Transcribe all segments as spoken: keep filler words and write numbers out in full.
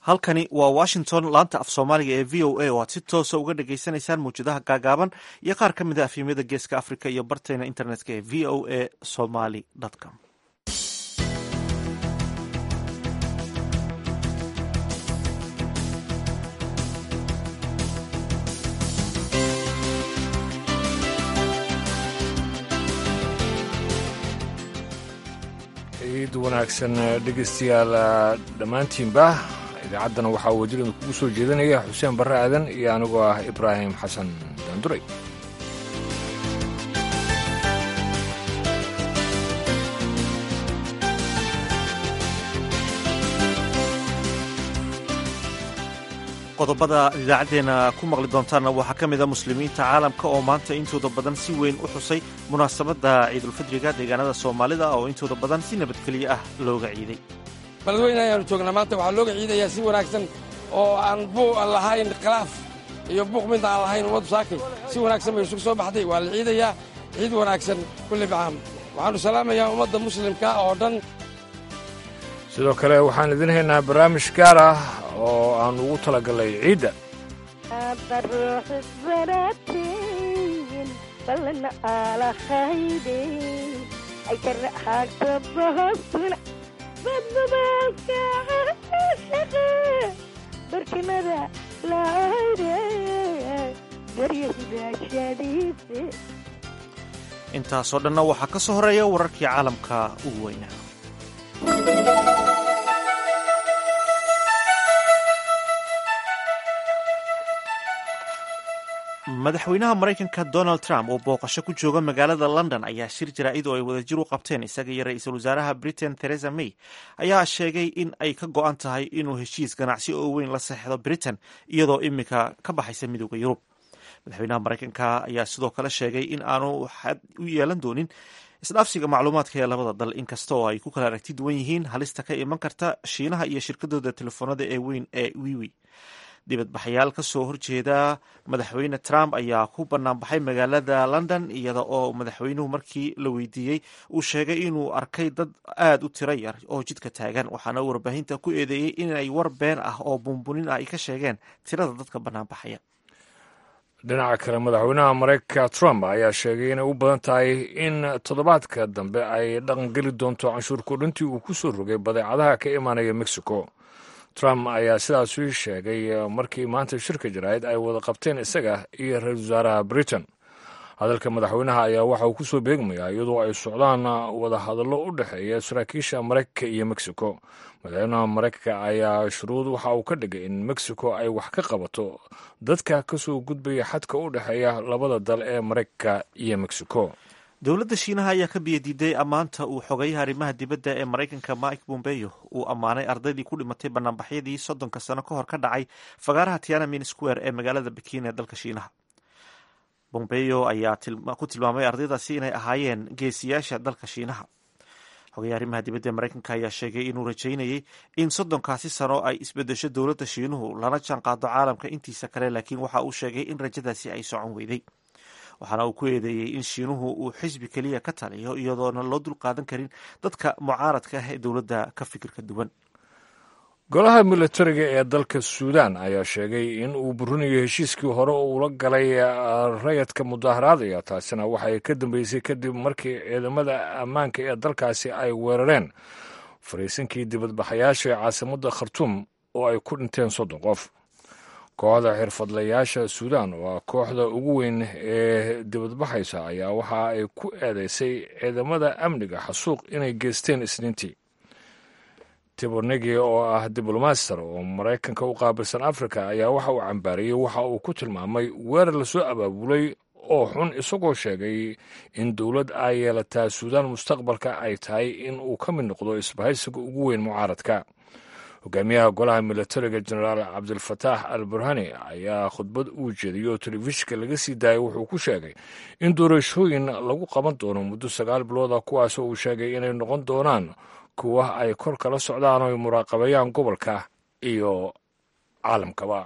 halkani waa washington laanta af soomaaliga ee v o a oo aad si toosa uga dhagaysanaysaan mawjadaha gaagaaban iyo qaar ka mid a afhimyada geeska africa iyo barteena internetka ee v o a somaly com ciid wanaagsan dhegeystayaal dhammaantiinba idaacaddana waxaa wajirida kugu soo jeedinaya xuseen barre aadan iyo anigoo ah ibraahim xasan daanduray qodobada idaacaddeenna ku maqli doontaanna waxaa ka mid a muslimiinta caalamka oo maanta intooda badan si weyn u xusay munaasabadda ciidulfidriga deegaanada soomaalida oo intooda badan si nabadgelyo ah looga ciiday baladweyne ayaanu joognaa maanta waxaa looga ciidayaa si wanaagsan oo aan buuq aan lahayn khilaaf iyo buuq midna aan lahayn ummaddu saakay si wanaagsan bay isugu soo baxday waa la ciidayaa ciid wanaagsan kulli bacaam waxaannu salaamayaa ummadda muslimka oo dhan sidoo kale waxaan idin haynaa barnaamij gaar ah oo aan ugu talagalay ciidda intaasoo dhanna waxaa ka soo horeeya wararkii caalamka ugu weynaa madaxweynaha maraykanka donald trump oo booqasho ku jooga magaalada london ayaa shir jaraa'id oo ay wadajir u qabteen isaga iyo ra-iisul wasaaraha britain theresa may ayaa sheegay in ay ka go-an tahay inuu heshiis ganacsi oo weyn la seexdo britain iyadoo iminka ka baxaysa midooda yurub madaxweynaha maraykanka ayaa sidoo kale sheegay in aanu xad u yeelan doonin isdhaafsiga macluumaadka ee labada dal inkasta oo ay ku kala aragti duwan yihiin halista ka iman karta shiinaha iyo shirkadooda telefoonada ee weyn ee wiwi dibadbaxayaal ka soo horjeeda madaxweyne trump ayaa ku banaanbaxay magaalada london iyada oo madaxweynuhu markii la weydiiyey uu sheegay inuu arkay dad aada u tiro yar oo jidka taagan waxaana warbaahinta ku eedeeyey inay war been ah oo bunbunin ah ay ka sheegeen tirada dadka banaanbaxaya dhinaca kale madaxweynaha maraykanka trump ayaa sheegay inay u badan tahay in toddobaadka dambe ay dhaqangeli doonto canshuur kordhintii uu ku soo rogay badeecadaha ka imaanaya mexico trump ayaa sidaas ii sheegay markii maanta shirka jaraa'id ay wada qabteen isaga iyo ra-iisul wasaaraha britain hadalka madaxweynaha ayaa waxa uu ku soo beegmayaa iyadoo ay socdaan wada hadallo u dhexeeya saraakiisha maraykanka iyo mexico madaxweynaha maraykanka ayaa shuruud waxa uu ka dhigay in mexico ay wax ka qabato dadka ka soo gudbaya xadka u dhexeeya labada dal ee maraykanka iyo mexico dowladda shiinaha ayaa ka biyadiiday ammaanta uu xogeeyaha arrimaha dibadda ee maraykanka mike bombeyo uu ammaanay ardaydii ku dhimatay banaanbaxyadii soddonka sano ka hor ka dhacay fagaaraha tiananmen square ee magaalada bekin ee dalka shiinaha bombeyo ayaa ku tilmaamay ardaydaasi inay ahaayeen geesiyaasha dalka shiinaha xogeeyaha arrimaha dibadda ee maraykanka ayaa sheegay inuu rajaynayay in soddonkaasi sano ay isbedesho dowladda shiinuhu lana jaanqaado caalamka intiisa kale laakiin waxa uu sheegay in rajadaasi ay socon weyday waxaana uu ku eedeeyey in shiinuhu uu xisbi keliya ka taliyo iyadoona loo dul qaadan karin dadka mucaaradka ah ee dowladda ka fikirka duwan golaha militariga ee dalka suudaan ayaa sheegay in uu burinayo heshiiskii hore oo ula galay rayadka mudaharaadaya taasina waxay ka dambeysay kadib markii ciidamada ammaanka ee dalkaasi ay weerareen fariisinkii dibadbaxayaasha ee caasimadda khartuum oo ay ku dhinteen soddon qof kooxda xirfadlayaasha suudaan waa kooxda ugu weyn ee dibadbaxaysa ayaa waxa ay ku eedeysay ciidamada amniga xasuuq inay geysteen isniintii tibornegi oo ah diblomaster oo maraykanka u qaabilsan africa ayaa waxa uu cambaariyey waxa uu ku tilmaamay weerar lasoo abaabulay oo xun isagoo sheegay in dowlad ay yeelataa suudaan mustaqbalka ay tahay in uu ka mid noqdo isbahaysiga ugu weyn mucaaradka hogaamiyaha golaha militariga jenaraal cabdilfataax al burhani ayaa khudbad uu jeediyey oo telefishinka laga sii daayay wuxuu ku sheegay in doorashooyin lagu qaban doono muddo sagaal bilooda kuwaasoo uu sheegay inay noqon doonaan kuwa ay kor kala socdaan oo ay muraaqabeeyaan gobolka iyo caalamkaba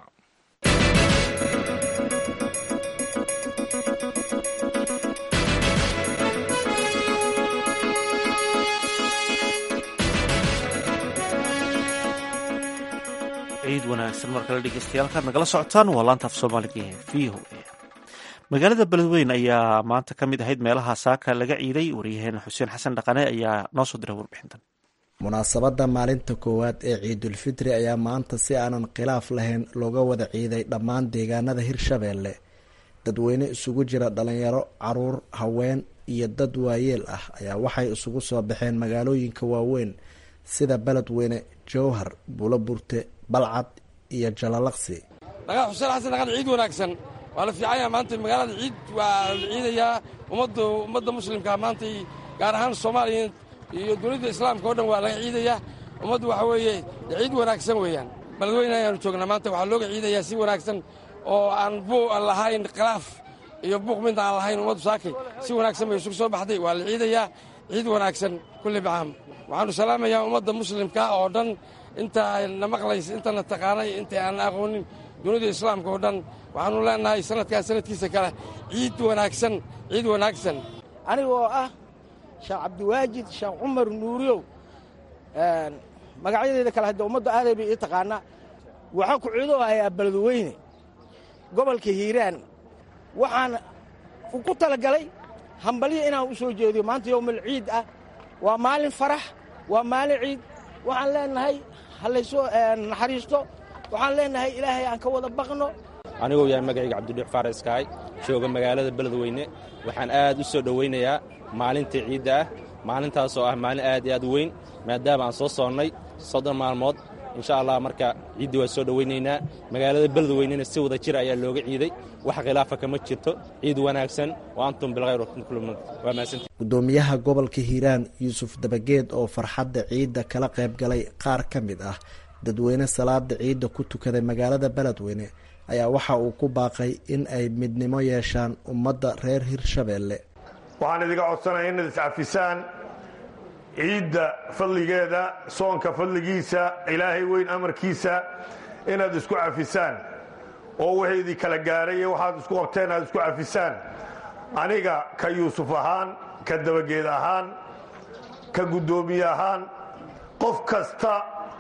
ciid ciid wanaagsan markale dhegeystayaal kaad nagala socotaan waa laanta af soomaaliga ee v o a magaalada beledweyne ayaa maanta ka mid ahayd meelaha saaka laga ciiday waryaheena xuseen xasan dhaqane ayaa noo soo diray warbixintan munaasabadda maalinta koowaad ee ciidulfitri ayaa maanta si aanan khilaaf lahayn looga wada ciiday dhammaan deegaanada hirshabeelle dadweyne isugu jira dhalinyaro caruur haween iyo dad waayeel ah ayaa waxay isugu soo baxeen magaalooyinka waaweyn sida beledweyne jowhar buulaburte balcad iyo jalalaqsi dhagaa xuseen xasan dhaqan ciid wanaagsan waa la fiicanya maanta magaalada ciid waa la ciidayaa ummadda ummadda muslimka maanta gaar ahaan soomaaliya iyo dowladda islaamka oo dhan waa laga ciidayaa ummaddu waxa weeye ciid wanaagsan weeyaan beledweyne ayaanu joognaa maanta waxaa looga ciidayaa si wanaagsan oo aan buu aan lahayn khilaaf iyo buuq midna aan lahayn ummaddu saakay si wanaagsan bay isugu soo baxday waa la ciidayaa ciid wanaagsan kulli bacaam waxaanu salaamayaa ummadda muslimka oo dhan intaana maqlaysa intana taqaanay inta aan aqoonin dunida islaamka oo dhan waxaanu leenahay sanadkaan sanadkiisa kale ciid wanaagsan ciid wanaagsan anigoo ah sheekh cabdiwaajid sheekh cumar nuuriyow magacyadeeda kale hadda ummadda aaday bay ii taqaanaa waxaan ku ciido hayaa beledweyne gobolka hiiraan waxaan ku talagalay hambalyo inaan u soo jeediyo maanta yowmal ciid ah waa maalin farax waa maalin ciid waxaan leenahay halaysoo naxariisto waxaan leenahay ilaahay aan ka wada baqno anigoo yahay magacayga cabdidhuux faaraskaay jooga magaalada beledweyne waxaan aad u soo dhowaynayaa maalinta ciidda ah maalintaasoo ah maalin aad iyo aad u weyn maadaama aan soo soonnay soddon maalmood insha allah marka ciiddii waa soo dhowaynaynaa magaalada beledweynena si wada jir ayaa looga ciiday wax khilaafa kama jirto ciid wanaagsan wa antum bilkhayr waa mahadsantii gudoomiyaha gobolka hiiraan yuusuf dabageed oo farxadda ciidda kala qayb galay qaar ka mid ah dadweyne salaada ciidda ku tukaday magaalada beledweyne ayaa waxa uu ku baaqay in ay midnimo yeeshaan ummadda reer hirshabeelle waxaan idiga codsanaya inaad iscafisaan ciidda fadligeeda soonka fadligiisa ilaahay weyn amarkiisa inaad isku cafisaan oo wixii idin kala gaaray iyo waxaad isku qabteen aad isku cafisaan aniga ka yuusuf ahaan ka dabageed ahaan ka guddoomiye ahaan qof kasta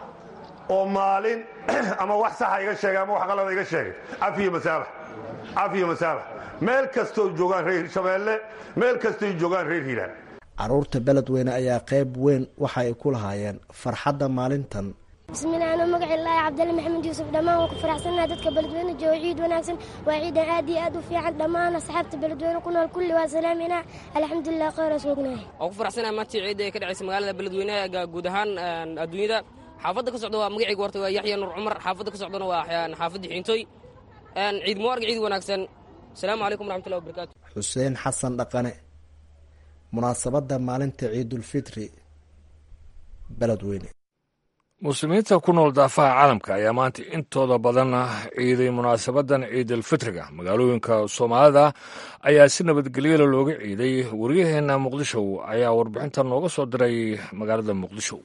oo maalin ama wax saxa iga sheegay ama wax qalada iga sheegay cafiyo masaabax cafiyo masaabax meel kastoo joogaan reer hirshabeelle meel kastoo joogaan reer hiiraan caruurta beledweyne ayaa qayb weyn waxa ay ku lahaayeen farxadda maalintan bismillaah anuu magaci ilaahi cabdalla maxamed yuusuf dhammaan waan ku faraxsanahay dadka beledweyne jooga ciid wanaagsan waa ciidan aad iyo aad u fiican dhammaan asxaabta beledweyne ku nool kulli waa salaaminaa alxamdulilah khayr soognahay waan ku faraxsanahay maantii ciidda ee ka dhacaysa magaalada beledweyne guud ahaan adduunyada xaafadda ka socda waa magacayga horta waa yaxya nuur cumar xaafadda ka socdana waa xaafadda xiintooy ciid mubaarag ciid wanaagsan asalaamu calaykum waraxmatullahi wabarakaatu xuseen xasan dhaqane munaasabadda maalinta ciidulfitri beledweyne muslimiinta ku nool daafaha caalamka ayaa maanta intooda badan ciiday munaasabadan ciidulfitriga magaalooyinka soomaalida ayaa si nabadgelyada looga ciiday waryaheena muqdisho ayaa warbixinta nooga soo diray magaalada muqdisho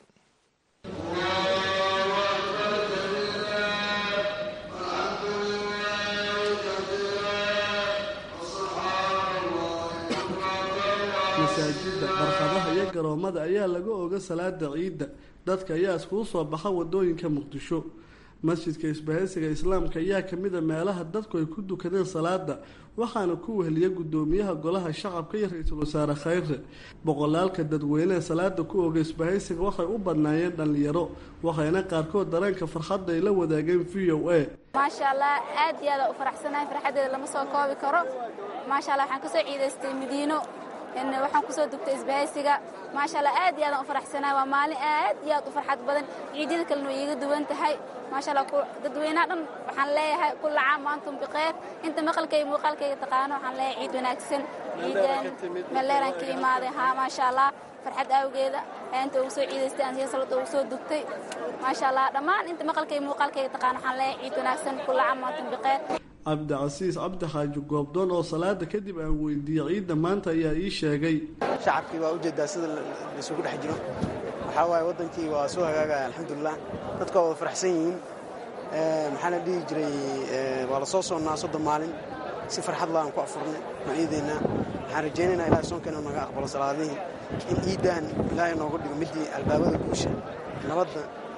masaajidda barxadaha iyo garoomada ayaa laga oga salaada ciidda dadka ayaa iskugu soo baxa wadooyinka muqdisho masjidka isbahaysiga islaamka ayaa kamida meelaha dadku ay ku dukadeen salaada waxaana ku weheliya gudoomiyaha golaha shacabka iyo ra-iisul wasaare khayre boqolaalka dadweyneha salaada ku oga isbahaysiga waxay u badnaayeen dhallinyaro waxayna qaarkood dareenka farxadda ay la wadaageen v o a maasha allah aad iyo aad u faraxsanahay farxadeeda lama soo koobi karo maasha allah waxaan kasoo ciidaystay madiino waxaan kusoo dugtay isbahaysiga maasha allah aad iyo aadaan u faraxsanahay waa maalin aad iyo aad u farxad badan ciidyada kalena way iiga duwan tahay maasha allah dadweynaha dhan waxaan leeyahay kulla caam antum bikhayr inta maqalkayga muuqaalkayga taqaano waxaan leeyahay ciid wanaagsan ciidan maleelaan ka imaaday haa maasha allah farxad awgeeda inta ugu soo ciidaystay aan siya salada ugu soo dugtay maasha allah dhammaan inta maqalkayga muuqaalkayga taqaano waxaan leeyahay ciid wanaagsan kulla caam antum bikhayr cabdicasiis cabdi xaaji goobdoon oo salaada kadib aan weydiiyey ciidda maanta ayaa ii sheegay shacabkii waa ujeedaa sida laisugu dhex jiro waxaa waaye waddankii waa soo hagaagaya alxamdulilah dadka waa wada faraxsan yihiin maxaana dhihi jiray waa la soo soonnaa soddon maalin si farxad la aan ku afurnay ma ciidaynaa waxaan rajaynaynaa ilahay soonkeena naga aqbalo salaadihii in ciiddan ilaahay nooga dhigo midii albaabada guusha nabadda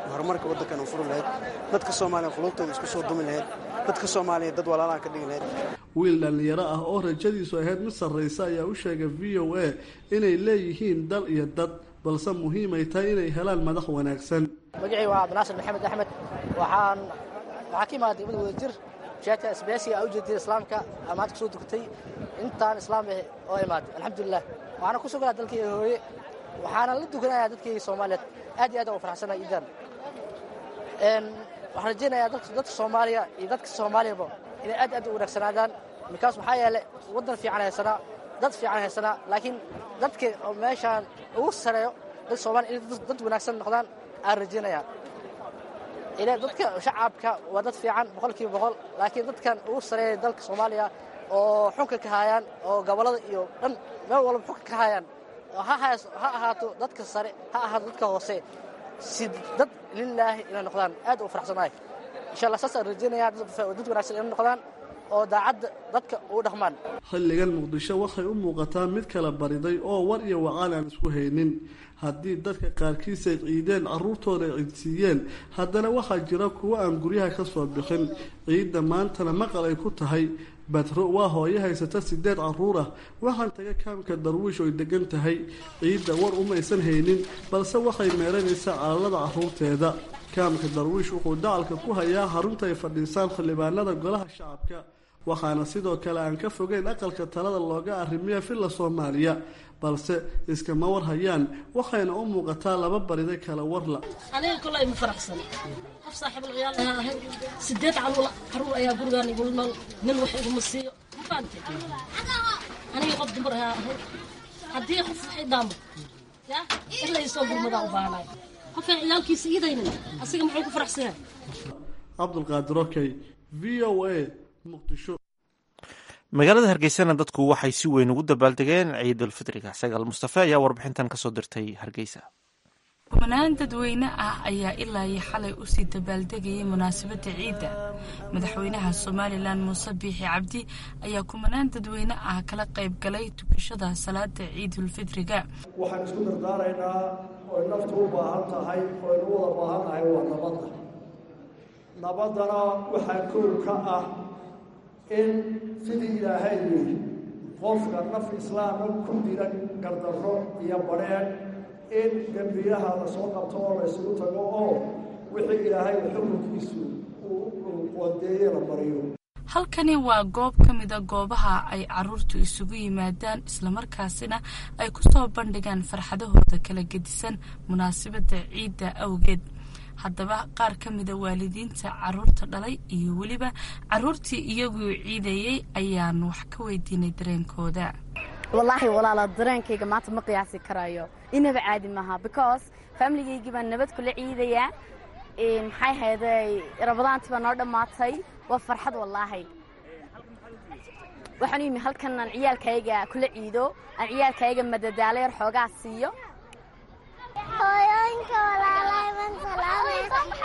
horumarka waddankan u furi lahayd dadka soomaaliya qulubtooda isku soo dumi lahayd dadka soomaaliya dad walaalaha ka dhigi lahayd wiil dhallinyaro ah oo rajadiisu ahayd mid sarraysa ayaa u sheegay v o a inay leeyihiin dal iyo dad balse muhiimay tahay inay helaan madax wanaagsan magacii waa cabdinaasir maxamed axmed waxaan waxaa ka imaaday degmada wadajir sheeta isbaasiga aa u jeediyay islaamka amaanta kusoo dugtay intaan islaam ah oo imaaday alxamdulilah waxaana ku sugnaa dalkii hooye waxaana la dukanayaa dadkii soomaaliyeed aad iyo aad u faraxsanaa iidan waxaan rajaynayaa dadka soomaaliya iyo dadka soomaaliyaba inay aad aad u wanaagsanaadaan markaas waxaa yeelay waddan fiican haysanaa dad fiican haysanaa laakiin dadka oo meeshaan ugu sareeyo dad soomaaliya inay dad wanaagsan noqdaan aan rajaynayaa ilaa dadka shacabka waa dad fiican boqolkiiba boqol laakiin dadkan ugu sareeya dalka soomaaliya oo xunka ka hayaan oo gobollada iyo dhan meel walba xunka ka hayaan ha ahaato dadka sare ha ahaato dadka hoose si dad lilaahi inay noqdaan aad u faraxsanahay insha allah saasaan rajaynayaa dad wanaagsan inay noqdaan oo daacadda dadka ugu dhaqmaan xilligan muqdisho waxay u muuqataa mid kala bariday oo war iyo wacaan aan isku haynin haddii dadka qaarkiis ay ciideen carruurtooda ay ciidsiiyeen haddana waxaa jira kuwo aan guryaha ka soo bixin ciidda maantana maqal ay ku tahay badro waa hooyo haysata sideed carruur ah waxaan taga kaamka darwiish oy degan tahay ciidda war umaysan haynin balse waxay meeranaysaa calalada carruurteeda kaamka darwiish wuxuu dacalka ku hayaa xarunta ay fadhiisaan xildhibaanada golaha shacabka waxaana sidoo kale aan ka fogeyn aqalka talada looga arrimiya filla soomaaliya balse iskama war hayaan waxayna u muuqataa laba barida kala warla aniga kolay ma faraxsan qof saaxiib ciyaal ahay sideed caruur ayaa gurigaan igu nool nin wax iguma siiyo mafaantay aniga qof dumar ahay haddii qof waxay daamo ya ilaa isoo gurmadaa u baahnay qofka ciyaalkiisa iidaynin asiga muxuu ku faraxsan yahay cabdulqaadir okey v o a muqdisho magaalada hargeysana dadku waxay si weyn ugu dabaaldegeen ciidulfitriga sagaal mustafe ayaa warbixintan kasoo dirtay hargeysa kumanaan dadweyne ah ayaa ilaa iyo xalay usii dabaaldegayay munaasabadda ciidda madaxweynaha somalilan muuse biixi cabdi ayaa kumanaan dadweyne ah kala qayb galay tukashada salaada ciidulfitriga waxaan isku dardaaraynaa oy naftu u baahan tahay oynu wada baahan nahay waa nabadda nabaddana waxaa kow ka ah in sidii ilaahay yidhi qofka naf islaama ku diran gardarro iyo badheen in dembiyaha la soo qabto oo la isugu tago oo wixii ilaahay xukunkiisu uu qoondeeye la mariyo halkani waa goob ka mida goobaha ay caruurtu isugu yimaadaan islamarkaasina ay ku soo bandhigaan farxadahooda kala gedisan munaasabadda ciidda awgeed haddaba qaar ka mida waalidiinta caruurta dhalay iyo weliba caruurtii iyaguu ciidayey ayaan wax ka weydiinay dareenkooda wallaahi walaala dareenkayga maanta ma qiyaasi karayo inaba caadi maaha because familigaygii baan nabad kula ciidayaa maxay hayday rabadaantii baa noo dhammaatay waa farxad wallaahi waxaan imi halkan aan ciyaalkayga kula ciido aan ciyaalkayga madadaalo yar xoogaa siiyo hooyooyinka walaalahay baan salaamay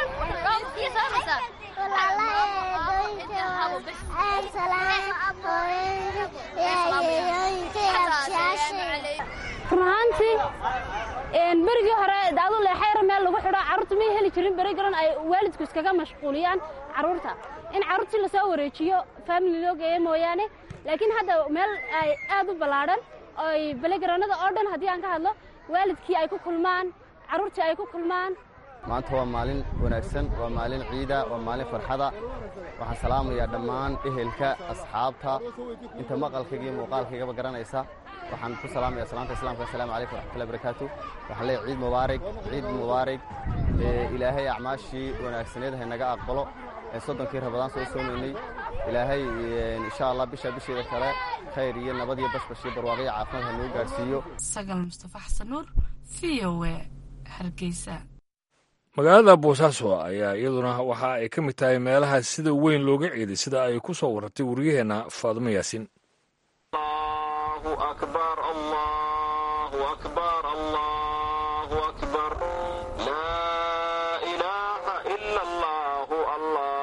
walaalahay eedooyinka aan salaamay hooyooyinka yeeyooyinka abshaashay runaantii berigii hore daadu leexayra meel lagu xidho carruurta may heli jirin beri garan ay waalidku iskaga mashquuliyaan carruurta in carruurtii lasoo wareejiyo family loo geeyo mooyaane laakiin hadda meel ay aad u ballaadhan oy belegaranada oo dhan haddii aan ka hadlo waalidkii ay ku kulmaan carruurtii ay ku kulmaan maanta waa maalin wanaagsan waa maalin ciida waa maalin farxada waxaan salaamayaa dhammaan ehelka asxaabta inta maqalkayga iyo muuqaalkaygaba garanaysa waxaan ku salaamayaa salaanta islaamka assalaamu calaykum waraxmatullahi barakaatu waxaan leeyahay ciid mubaarig ciid mubaarig ilaahay acmaashii wanaagsaneed ha naga aqbalo ee soddonkii rabadaan soo soomaynay ilaahay insha allah bisha bisheeda kale khayr iyo nabad iyo bashbash iyo barwaaqo iyo caafimaad ha noo gaarsiiyo sagal mustafa xasan nuur v o a hargeysa magaalada boosaaso ayaa iyaduna waxa ay ka mid tahay meelaha sida weyn looga ciiday sida ay ku soo warartay wariyaheenna faadimo yaasin allahu akbar allahu akbar allahu akbar laa ilaaha ila allahu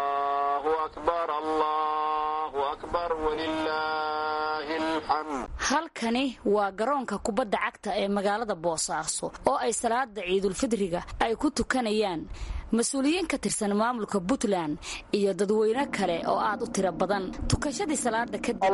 allahu akbar allahu akbar walilaahi alxamd halkani waa garoonka kubadda cagta ee magaalada boosaaso oo ay salaada ciidulfidriga ay ku tukanayaan mas-uuliyiin ka tirsan maamulka puntland iyo dadweyne kale oo aad u tiro badan. tukashadii salaada kadib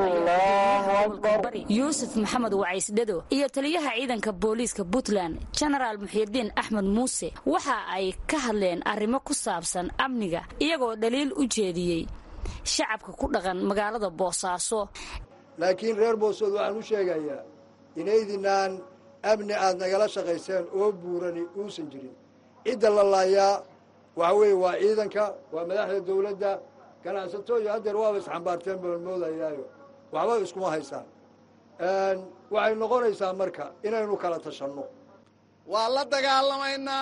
bari yuusuf maxamed wacaysdhado iyo taliyaha ciidanka booliiska puntland jenaraal muxiidiin axmed muuse waxa ay ka hadleen arrimo ku saabsan amniga iyagoo dhaliil u jeediyey shacabka ku dhaqan magaalada boosaaso. laakiin reer boosood waxaan u sheegayaa inaydinaan amni aad nagala shaqayseen oo buurani uusan jirin. cidda la laayaa waxa weeye waa ciidanka, waa madaxda dawladda, ganacsatooyo haddeer waaba isxambaarteen baan moodayaayo waxba iskuma haysaan. waxay noqonaysaa marka inaynu kala tashanno. waa la dagaalamaynaa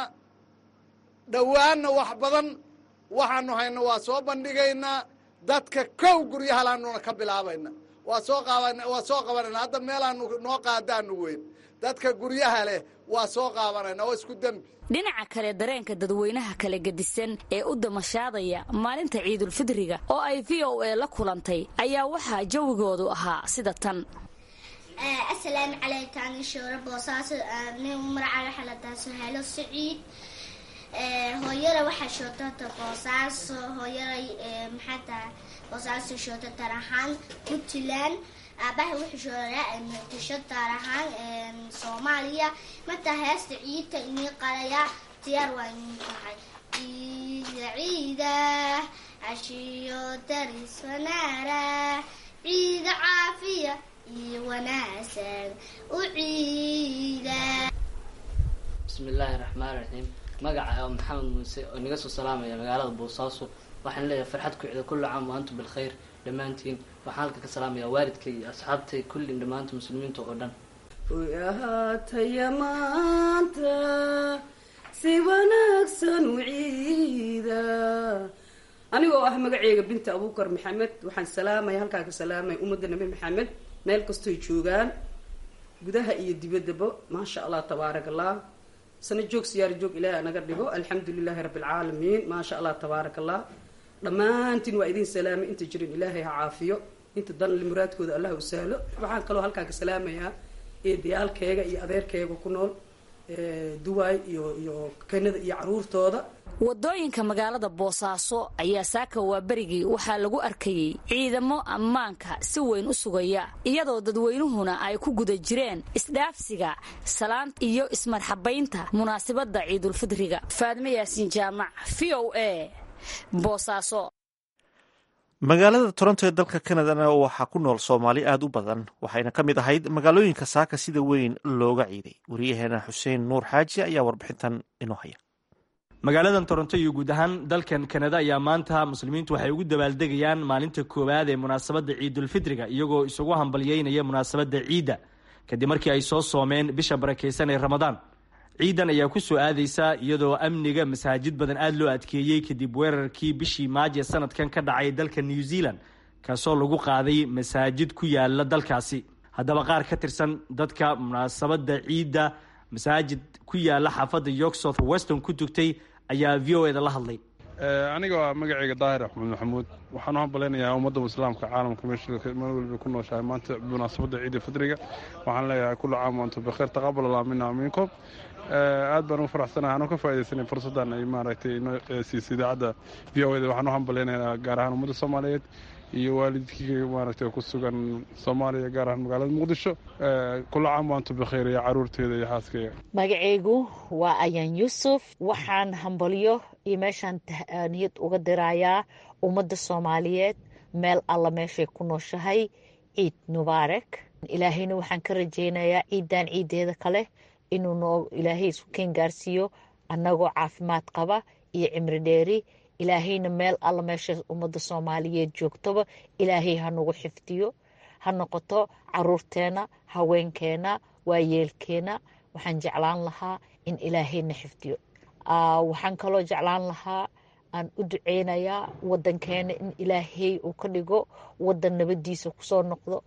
dhowaanna wax badan waxaanu hayno waa soo bandhigaynaa. dadka kow guryahalaanuna ka bilaabayna waa soo qaban waa soo qabanayna hadda meelaanu noo qaadaanu weyn dadka guryaha leh waa soo qaabanayna oo isku dambi. dhinaca kale dareenka dadweynaha kala gedisan ee u damashaadaya maalinta ciidulfidriga oo ay v o a la kulantay ayaa waxaa jawigoodu ahaa sida tan. asalaamu calaykum shoora boosaaso nin marca xaladaas helo saciid hooyada waxaa shootata boosaaso hooyaday maxaa boosaaso shoota tarahan puntland aabaha wuxuu shooraa muqdisho tarahan soomaaliya mata heesta ciidta inii qalaya diyaar waa inii tahay ciida ciida cashiyo daris wanaara ciida caafiya iyo wanaagsan u ciida. bismillaahi raxmaani raxiim. magaca oo maxamed muuse oo naga soo salaamaya magaalada boosaaso. waxaan leeyahay farxad ku ciida kullu caam wa antum bil khayr dhammaantiin. waxaan halka ka salaamayaa waalidkay iyo asxaabtay kulli dhammaanta muslimiinta oo dhan. ahaataya maanta si wanaagsan u ciida. anigoo ah magaceyga binta abuukar maxamed waxaan salaamaya halkaa ka salaamaya ummadda nabi maxamed meel kastoy joogaan gudaha iyo dibaddaba maasha allah tabaarak allah. sana joog siyaar joog ilaahay naga dhigo alxamdulilaahi rabbilcaalamiin maasha allah tabaarak allah. dhammaantiin waa idin salaamay inta jirin ilaahay ha caafiyo inta dan muraadkooda allah u sahlo. waxaan kaloo halkaa ka salaamayaa eedayaalkeega iyo adeerkeega ku nool duwaay iyo iyo kanada iyo caruurtooda. wadooyinka magaalada boosaaso ayaa saaka waa berigii waxaa lagu arkayey ciidamo ammaanka si weyn u sugaya iyadoo dadweynuhuna ay ku guda jireen isdhaafsiga salaan iyo ismarxabaynta munaasabada ciidulfidriga. faadme yaasiin jaamac v o a boosaaso. magaalada toronto ee dalka kanadana waxaa ku nool soomaali aad u badan waxayna ka mid ahayd magaalooyinka saaka sida weyn looga ciiday. wariyaheena xuseen nuur xaaji ayaa warbixintan inoo haya. magaaladan toronto iyo guud ahaan dalkan kanada ayaa maanta muslimiintu waxay ugu dabaaldegayaan maalinta koowaad ee munaasabadda ciidulfidriga iyagoo isugu hambalyeynaya munaasabadda ciidda kadib markii ay soo soomeen bisha barakaysan ee ramadaan. ciidan ayaa ku soo aadaysa iyadoo amniga masaajid badan aad loo adkeeyey kadib weerarkii bishii maajo sanadkan ka dhacay dalka new zealand kaasoo lagu qaaday masaajid ku yaala dalkaasi. haddaba qaar ka tirsan dadka munaasabadda ciidda masaajid ku yaala xaafadda york south weston ku tugtay ayaa v o eda la hadlay. aniga waa magaceyga daahir axmed maxamuud waxaan u hambaleynayaa ummadda islaamka caalamka meesha meel walba ku nooshahay maanta munaasabadda ciida fidriga. waxaan leeyahay kullu caam wa antum bikhair taqabbal allahu minna wa minkum. aad baan u faraxsanahay anoo ka faaidaysanay fursaddan ay maaragtay inoo siisay idaacadda v o eda. waxaan u hambaleynayaa gaar ahaan ummadda soomaaliyeed iyo waalidkii maaragtay ku sugan soomaaliya gaar ahaan magaalada muqdisho. kullu caam wa antum bikhair iyo caruurteeda iyo xaaskeyga. magacaygu waa ayaan yuusuf. waxaan hambalyo iyo meeshaan niyad uga dirayaa ummadda soomaaliyeed meel alla meeshay ku nooshahay ciid mubaarak. ilaahayna waxaan ka rajaynayaa ciidan ciideeda kale inuu noo ilaahay isku keen gaarsiiyo annagoo caafimaad qaba iyo cimri dheeri. ilaahayna meel alla meesha ummadda soomaaliyeed joogtaba ilaahay ha nagu xifdiyo ha noqoto caruurteena haweenkeena waayeelkeena. waxaan jeclaan lahaa in ilaahayna xifdiyo. waxaan kaloo jeclaan lahaa aan u duceynayaa wadankeena in ilaahay uu ka dhigo wadan nabadiisa kusoo noqdo.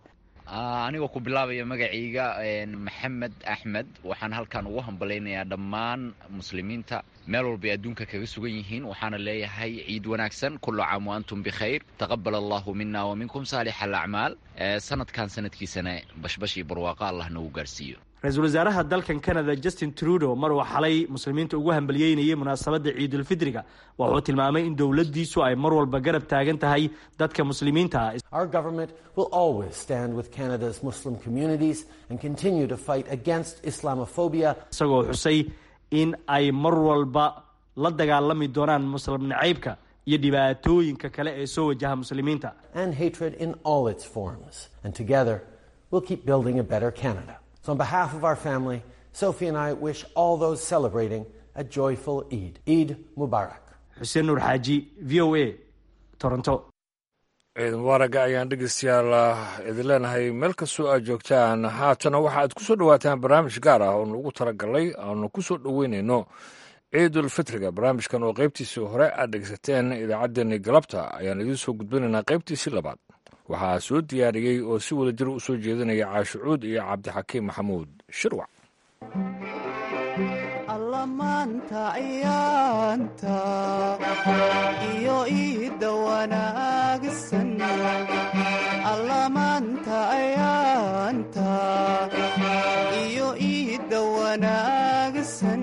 anigoo ku bilaabaya magacayga maxamed axmed waxaan halkan ugu hambalaynayaa dhammaan muslimiinta meel walbay adduunka kaga sugan yihiin waxaana leeyahay ciid wanaagsan kullu caam wa antum bikhayr taqabbal allahu mina wa minkum saalix alacmaal sanadkan sanadkiisana bashbash iyo barwaaqo allah nagu gaarsiiyo ra-iisul wasaaraha dalkan Canada Justin Trudeau mar uu xalay muslimiinta ugu hambalyeynayay munaasabadda ciidul fidriga wuxuu tilmaamay in dawladdiisu ay mar walba garab taagan tahay dadka muslimiinta ah. Our government will always stand with Canada's Muslim communities and continue to fight against Islamophobia. Isagoo xusay in ay mar walba la dagaalami doonaan muslim nacaybka iyo dhibaatooyinka kale ee soo wajaha muslimiinta and hatred in all its forms, and together we'll keep building a better Canada. So on behalf of our family, Sophie and I wish all those celebrating a joyful Eid. Eid Mubarak. Hussein Nur Haji, V O A, Toronto. ciid mubaaraga ayaan dhegeystayaal idin leenahay meel kastoo aad joogtaan haatana waxa aad ku soo dhawaataan barnaamij gaar ah oo nugu talagalay aanu ku soo dhoweynayno ciidul fitriga. barnaamijkan oo qaybtiisii hore aad dhegeysateen idaacaddeenii galabta ayaan idiin soo gudbinaynaa qaybtiisii labaad. waxaa soo diyaariyey oo si wada jir u soo jeedinaya caashucuud iyo cabdixakiim maxamuud shirwac. allamaanta ayaanta iyo iida wanaagsan allamaanta ayaanta iyo iida wanaagsan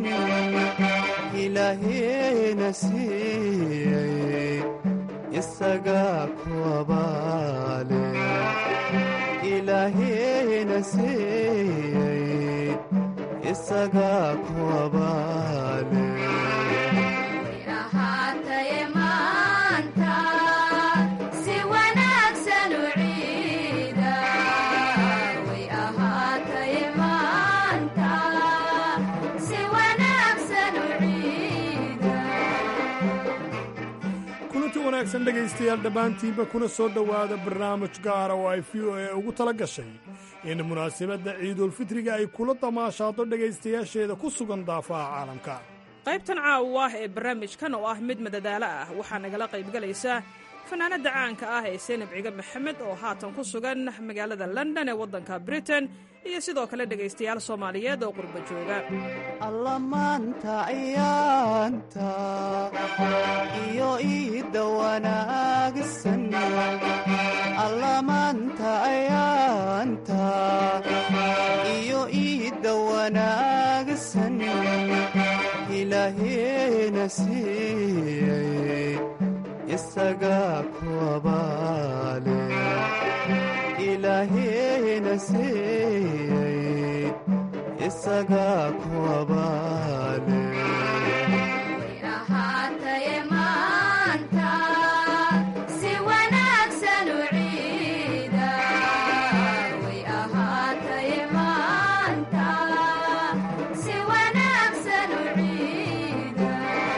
ilaaheena siiyey isagaa ku abaale ilaaheena siiyey isagaa ku abaale ahaataye maanta si wanaagsan u ciida way ahaataye maanta si wanaagsan u ciida kulanti wanaagsan dhegaystayaal dhammaantiinba kuna soo dhowaada barnaamij gaara oo ay v o a ugu tala gashay in munaasabadda ciidulfitriga ay kula damaashaado dhegaystayaasheeda ku sugan daafaha caalamka. qaybtan caawa ah ee barnaamijkan oo ah mid madadaalo ah waxaa nagala qaybgalaysa fanaanadda caanka ah ee Seynab Ciga Maxamed oo haatan ku sugan magaalada London ee waddanka Britain iyo sidoo kale dhegaystayaal Soomaaliyeed oo qurba jooga. allamaanta ayaanta iyo iida wanaagsan allamaanta ayaanta iyo iida wanaagsan ilaaheena siiyey isagaa ku abaale ilaaheena siiyey isagaa ku abaale ahaataye maanta si wanaagsan u ciida way ahaataye maanta si wanaagsan u ciida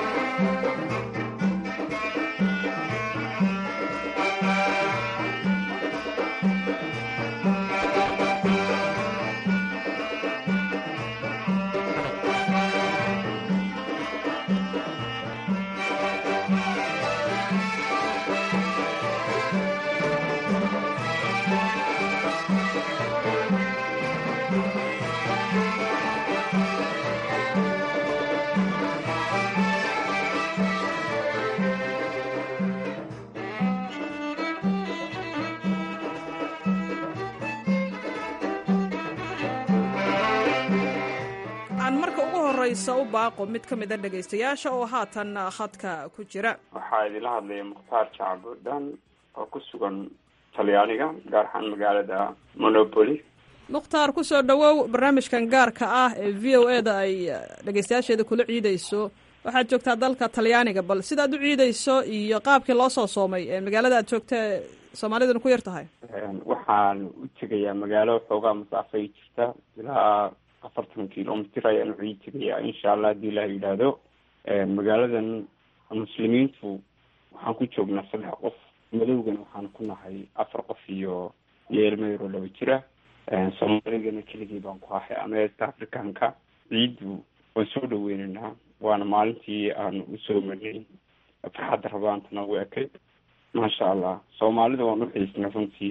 u baaqo mid ka mid a dhegaystayaasha oo haatan khadka ku jira. waxaa idila hadlaya mukhtaar jacbudhan oo ku sugan talyaaniga gaar ahaan magaalada Monopoly. mukhtaar ku soo dhawow barnaamijkan gaarka ah ee v o a da ay dhegaystayaasheeda kula ciidayso. waxaad joogtaa dalka talyaaniga, bal sidaad u ciidayso iyo qaabkii loo soo soomay ee magaalada aad joogta soomaaliduna ku yar tahay. waxaan u tegayaa magaalo xoogaa masaafay jirta ilaa afartan kilomitr ayaan ucii tegayaa insha allah haddii ilaah yidhaahdo. magaaladan muslimiintu waxaan ku joognaa saddex qof, madowgana waxaan ku nahay afar qof iyo iyo ilmayro laba jira. soomaaligana keligii baan ku ahay ama east africanka. ciiddu waan soo dhaweynaynaa, waana maalintii aan usoo marnay farxadda rabaanta nagu ekayd. maasha allah soomaalida waan uxiisnay runtii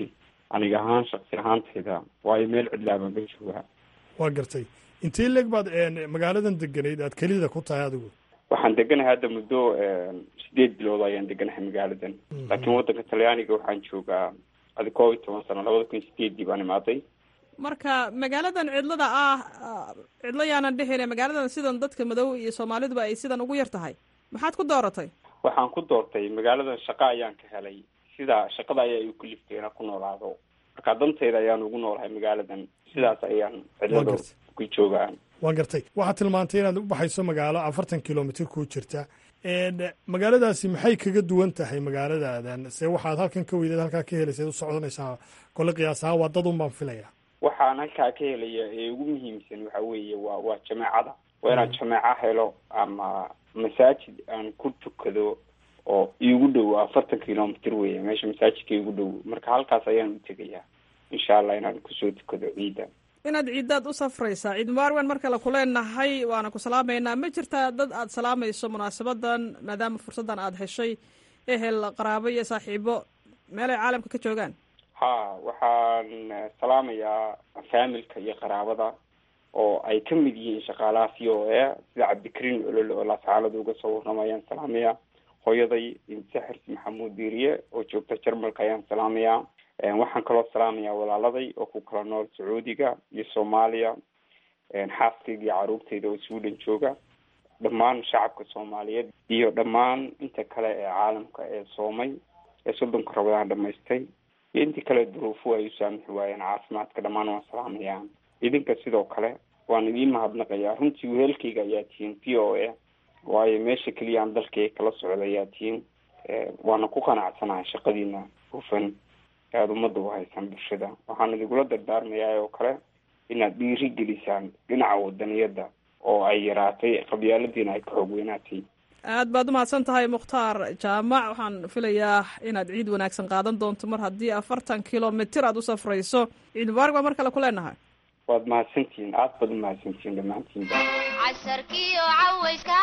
aniga ahaan shaksi ahaantayda waayo meel cidlaabaan ka joogaa. waa gartay intee leeg baad magaaladan deganayd aad kelida ku tahay adigu? waxaan deganahay hadda muddo sideed bilood ayaan deganahay magaaladan, laakiin waddanka talyaaniga waxaan joogaa adi koob iyo toban sano, labada kun sideedii baan imaaday. marka magaaladan cidlada ah cidlo yaanan dhehine magaaladan sidan dadka madow iyo soomaaliduba ay sidan ugu yar tahay maxaad ku dooratay? waxaan ku doortay magaaladan shaqo ayaan ka helay, sida shaqada ayaa igu kaliftay inaan ku noolaado, marka danteyda ayaan ugu noolahay magaaladan, sidaas ayaan cidlada ku joogaa. waa gartay waxaad tilmaantay inaad u baxayso magaalo afartan kilomitr ku jirta, magaaladaasi maxay kaga duwan tahay magaaladaadan? se waxaad halkan ka weydeed halkaa ka helaysa u socdanaysaa kole qiyaasaha waa dad un baan filaya. waxaan halkaa ka helaya ee ugu muhiimsan waxa weeye waa waa jameecada, waa inaan jameeco helo ama masaajid aan ku tukado oo iigu dhow afartan kilomitr weeye meesha masaajidka iigu dhow, marka halkaas ayaan u tegayaa insha allah inaan kusoo tukado ciida. inaad ciidaad u safraysaa ciid mubaarwan mar kale kuleenahay waana ku salaamaynaa. ma jirtaa dad aad salaamayso munaasabadan maadaama fursaddan aad heshay, ehel qaraabo iyo saaxiibo meelay caalamka ka joogaan? ha waxaan salaamayaa faamilka iyo qaraabada oo ay ka mid yihiin shaqaalaha c o a sida cabdikariin olol oo laasxaalada uga soo warrama ayaan salaamayaa, hooyaday imsaxirs maxamuud diiriye oo joogta jarmalka ayaan salaamayaa, waxaan kaloo salaamayaa walaaladay oo ku kala nool sacuudiga iyo soomaaliya, xaaskayga iyo caruurtayda oo sweden jooga, dhammaan shacabka soomaaliyeed iyo dhammaan inta kale ee caalamka ee soomay ee soddonka rabadaan dhamaystay iyo intii kale duruufu ay u saamixi waayeen caafimaadka, dhammaan waan salaamayaa. idinka sidoo kale waan idiin mahadnaqayaa, runtii wehelkayga ayaa tihiin v o a, waayo meesha keliya aan dalkayga kala socda ayaa tihiin, waana ku qanacsanahay shaqadiina hufan aada ummadda u haysaan bulshada. waxaan idigula dardaarmayaa oo kale inaad dhiiri gelisaan dhinaca wadaniyadda oo ay yaraatay qabyaaladiina ay ka xoog weynaatay. aad baad umahadsan tahay mukhtaar jaamac, waxaan filayaa inaad ciid wanaagsan qaadan doonto mar haddii afartan kilomitr aad u safrayso. ciid mubaarak baa mar kale ku leenahay. waad mahadsantihiin, aad baad umahadsantihiin dhammaantiinba. casarkiyo cawayska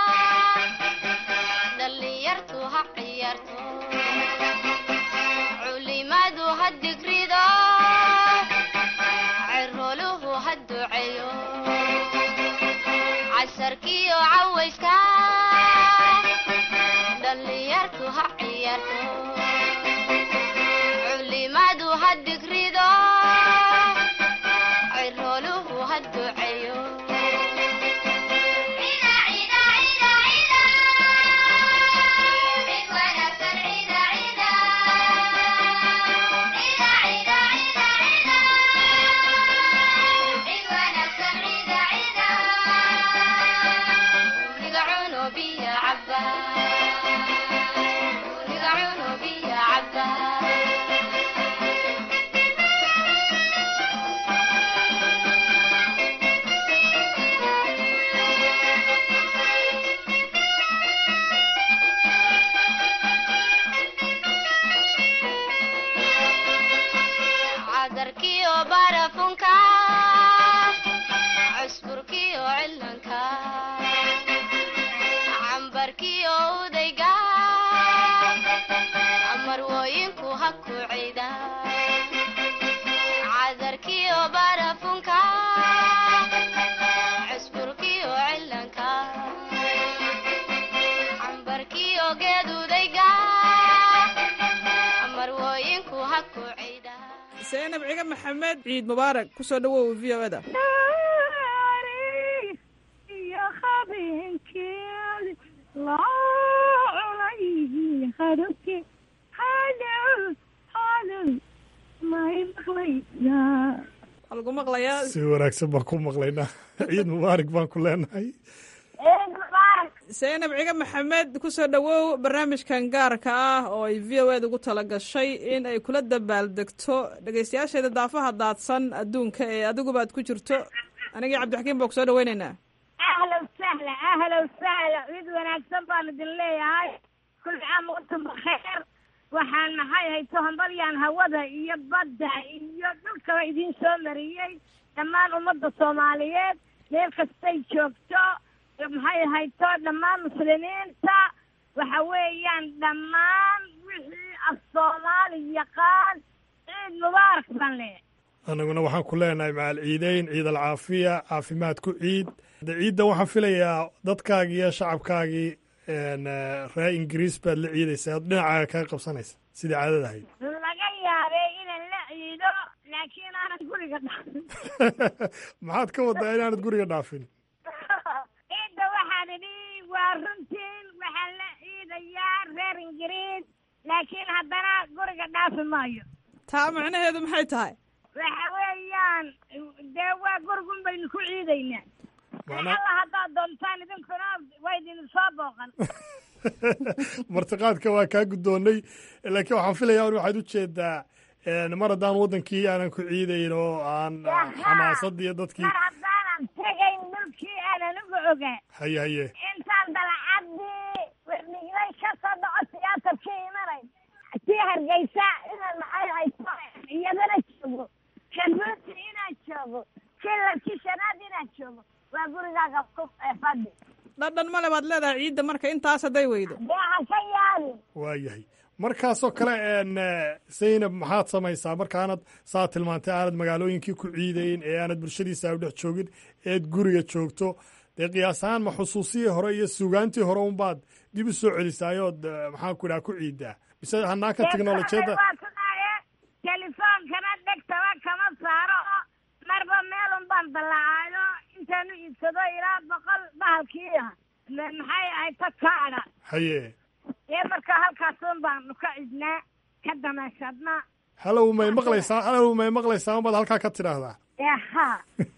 dhalinyartu ha ciyaarto, culimadu ha digrido, ciroluhu ha duceeyo. casarkiyo cawayska dhalinyartu ha ciyaarto, culimadu ha digrido, ciroluhu ha duceeyo. seenab ciga maxamed, ciid mubaarak, kusoo dhawow v o da. lagu maqlayaa si wanaagsan baan ku maqlaynaa. ciid mubaarak baan ku leenahay. seenab ciga maxamed, kusoo dhawow barnaamijkan gaarka ah oo ay v o ed ugu tala gashay in ay kula dabaaldegto dhegaystayaasheeda daafaha daadsan adduunka ee adiguba ad ku jirto. anigii cabdixakiim baa kusoo dhaweyneynaa. ahlan sahla ahlan sahla ciid wanaagsan baan idin leeyahay. kul caam wantum bakheer. waxaan maxay hayto hambalyaan hawada iyo badda iyo dhulkaba idiin soo mariyey dhammaan ummadda soomaaliyeed meel kastay joogto, maxay hayto dhammaan muslimiinta. waxa weeyaan dhammaan wixii af soomaali yaqaan ciid mubaarak baan leeyahay annaguna waxaan ku leenahay macal ciideyn ciid alcaafiya caafimaad ku ciid de ciidda waxaan filayaa dadkaagii iyo shacabkaagii reer ingiriis baad la ciidaysaa ad dhinacaaga kaga qabsanaysa sidii caadada ahayd laga yaabee inaan la ciido laakiin aanad guriga dhaafin maxaad ka wadaa inaanad guriga dhaafin ciidda waxaan idhi waa runtiin waxaan la ciidayaa reer ingiriis laakiin haddana guriga dhaafi maayo taa macnaheedu maxay tahay waxa weeyaan dee waa gurigun baynu ku ciidaynaa alla haddaad doontaan idinkuna waa idin soo booqan martiqaadka waa kaa guddoonnay laakiin waxaan filayaa un waxaad u jeedaa mar haddaan waddankii aanan ku ciidayn oo aan xamaasadii iyo dadkii mar haddaanan tegayn dhulkii aanan uga ogaa haye haye intaan dalacadii wixmiglay ka soo dhaco tiyaatarkii imanay tii hargeysa inaan maxay hayso iyadana joogo kabuuti inaan joogo kilarkii shanaad inaan joogo waa gurigaaga kuf ee fadhi dhadhan male baad leedahay ciidda marka intaas hadday weydo dee ha ka yaabin waa yahay markaasoo kale zaynab maxaad samaysaa markaanad saa tilmaantay aanad magaalooyinkii ku ciidayn ee aanad bulshadiisa u dhex joogin eed guriga joogto dee qiyaas ahaan ma xusuusihii hore iyo sugaantii hore unbaad dib u soo celisaayood maxaan ku idhaha ku ciiddaa mise hanaaka teknolojiyadda telefoonkana dhegtaba kama saaro marba meelun baan dallacaayo intaanu iibsado ilaa boqol bahalkiia maxay ahay ta kaadha haye ee markaa halkaasun baanu ka cidnaa ka damaashadnaa halow may maqlaysaa halow may maqlaysaa unbaad halkaa ka tidhaahdaa ha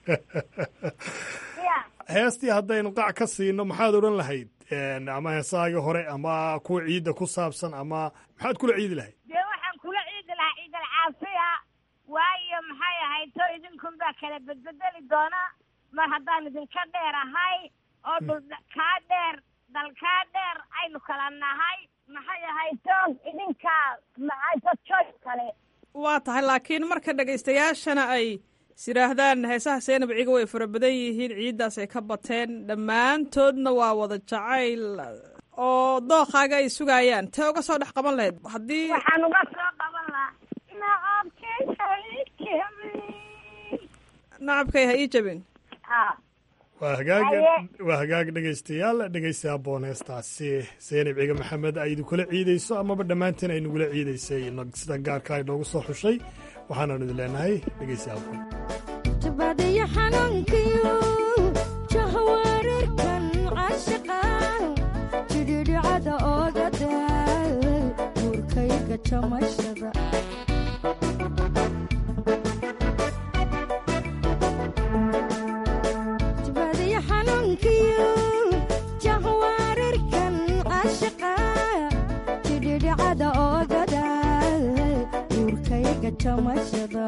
heestii haddaynu qac ka siino maxaad odhan lahayd ama heesaagii hore ama kuwa ciidda ku saabsan ama maxaad kula ciidi lahayd dee waxaan kula ciidi lahaa ciid alcaafiya waayo maxay ahayd to idinkun baa kala bedbedeli doona mar haddaan idinka dheer ahay oo dhul kaa dheer dal kaa dheer aynu kala nahay maxay ahayd to idinkaa maxayto joy kale waa tahay laakiin marka dhegaystayaashana ay is yidhaahdaan heesaha seenab ciga way fara badan yihiin ciiddaas ay ka bateen dhammaantoodna waa wada jacayl oo dookaaga ay sugaayaan tee uga soo dhex qaban lahayd haddii waxaan uga soo qaban lahaa nacabkay ha ii jabin waa hagaaga waa hagaag dhegaystayaal dhegaysta aboon heestaasi seenab ciga maxamed ay idinkula ciidayso amaba dhammaantiin ay nagula ciidaysay sida gaarka ay noogu soo xushay waxaananu idin leenahay dhegaysta aboon tibadiyo xanuunkiyo jahwareerkan caashiqan jidhidhicada ooga daal guurkayga jamashada tibadiyo xanuunkiyo jahwareerkan caashiqa jidhidhicada ooga daal guurkayga jamashada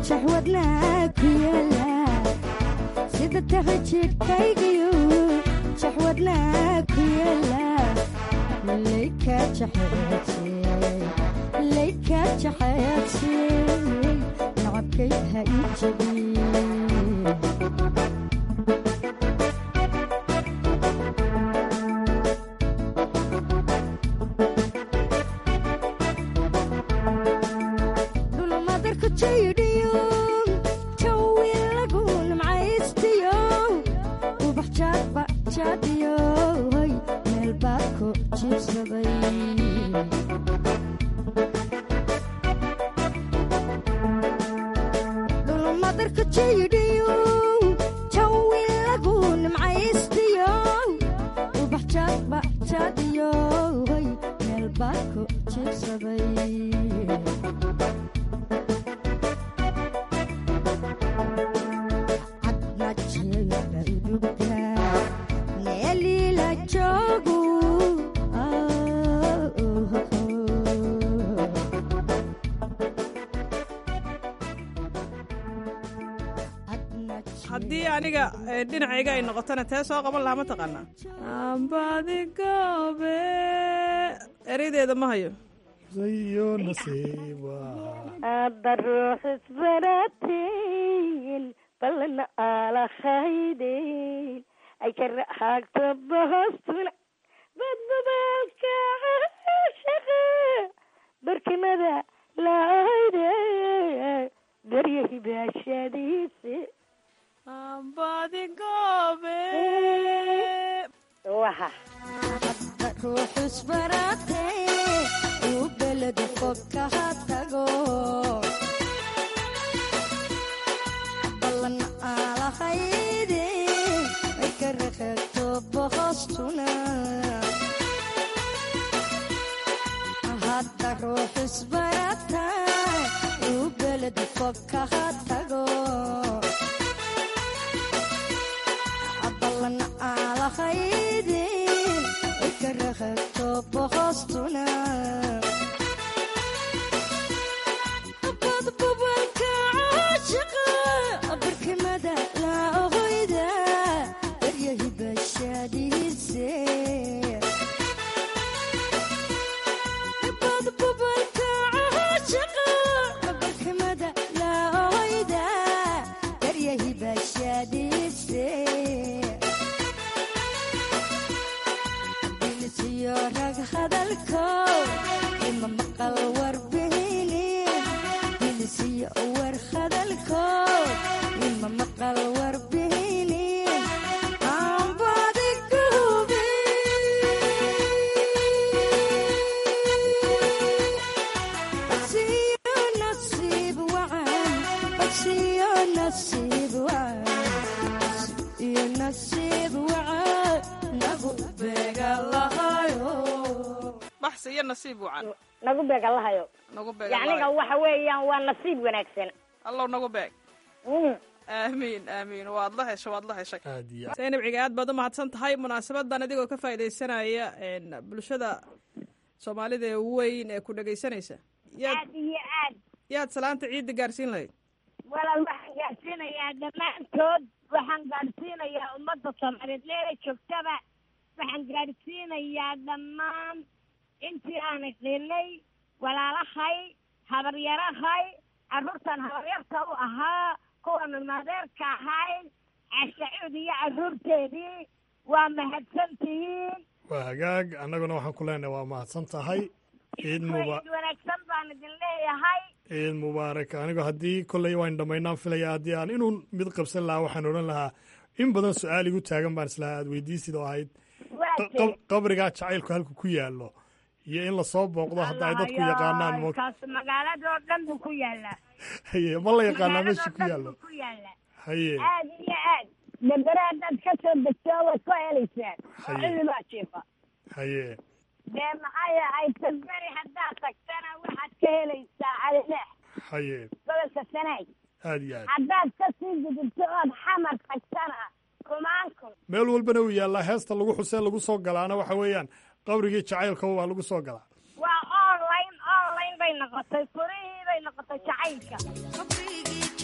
jaxwadnaa ku yaala sida tahay jidhkaygiyo jaxwadnaa ku yaala layka jaxeedsay layka jaxeedsay nacabkay ha ii jabiyey haddii aniga dhinacayga ay noqotona tee soo qaban lahaa ma taqaanaa ambadigoobe ereydeeda ma hayo sayo nasiiba hadda ruux isbaratiin balana alakhaydeyn ay ka raxaagto bahostuna badbadaalka shaqa barkimada laayde daryahi baashadiisi ambadigoobe waxa hadda ruux isbaratay uu beledi fog kaha tago ballan alahayde ay ka raxeegto bohostuna hadda ruux isbaratay uu beledi fog kaha tago ballan alahayde ay ka raxeegto bohostuna badbabalka caashiqa barkimada laahoyda daryahi baashadiise badbabalka caashiqa barkimada laahoyda daryahi baashadiise bilisiyo rag hadalko ima maqal warbihini bilisiyo war hadalko ima maqal warbihini ambadigoobe bagsiyo nasiib wacan bagsiyo nasiib wacan iyo nasiib wacan nagu beega lahayo baxsi iyo nasiib wacan nagu beeg allahayo nagu beeg yacniga waxa weeyaan waa nasiib wanaagsan allow nagu beeg aamiin aamiin waad la heshay waad la heshay zaynab ciga aad baad u mahadsan tahay munaasabadan adigoo ka faaidaysanaya bulshada soomaalida ee weyn ee ku dhegaysanaysa aad iyo aad yaad salaanta ciidda gaarsiin lahayd walaal waxaan gaadhsiinayaa dhammaantood waxaan gaadhsiinayaa ummadda soomaaliyeed meelay joogtaba waxaan gaadhsiinayaa dhammaan intii aan idhinay walaalahay habaryarahay carruurtan habaryarta u ahaa kuwan maadeerka ahay cashacuud iyo carruurteedii waa mahadsantihiin waa hagaag annaguna waxaan ku leenahay waa mahadsan tahay ciid muba ciid wanaagsan baan idin leeyahay ciid mubaarak anigoo haddii kolley waan dhammaynaan filaya haddii aan inuu mid qabsan lahaa waxaan odhan lahaa in badan su-aal igu taagan baan islahaa aad weydiisid oo ahayd qabrigaa jacaylku halku ku yaallo iyo in lasoo booqdo hadda ay dadku yaqaanaan mo kaas magaaladoo dhan buu ku yaallaa haye ma la yaqaanaa meesha ku yaallo ku yaalla haye aad iyo aad dambere haddaad ka soo degto waad ku helaysaan oo cilli baa jiifa haye dee maxay ahayd damberi haddaad tagtana waxaad ka helaysaa calileex haye gobolka sanaag aad iyo aad haddaad ka sii gudubto ood xamar tagtana kumaan kun meel walbana uu yaallaa heesta lagu xusee lagu soo galaana waxa weeyaan qabrigii jacaylka waa lagu soo galaa waa online online bay noqotay furihii bay noqotay jacaylka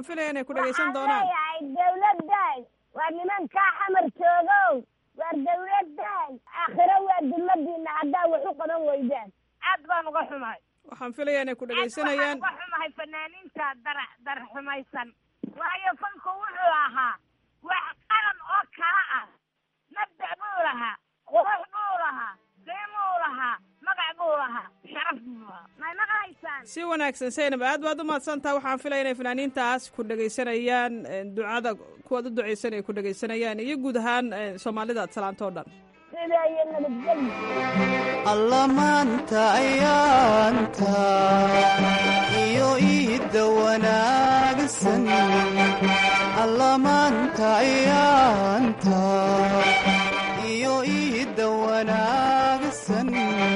filaya inay ku dhegaysan doonaan. leeyahay dawladdaay waa nimankaa xamar joogow waar dawladdaay aakhiro waa dulmadiina haddaa wax u qaban weydaan aad baan uga xumahay. waxaan filaya inay ku dhegaysanayaan. aad waxaan uga xumahay fanaaniinta dar dar xumaysan waayo fanku wuxuu ahaa wax qaran oo kala ah mabda' buu lahaa qurux buu lahaa qiimuu lahaa magac buu lahaa sharaf buu lahaa may maqlaysaan. si wanaagsan Zaynab aad baad u mahadsantaha. waxaan filaya inay fanaaniintaas ku dhegaysanayaan ducada kuwaad u ducaysan ay ku dhegaysanayaan iyo guud ahaan soomaalida aad salaantoo dhan. sida iyo nabadgelyo. alla maanta ayaanta iyo iidda wanaagsan alla maanta ayaanta iyo iidda wanaagsan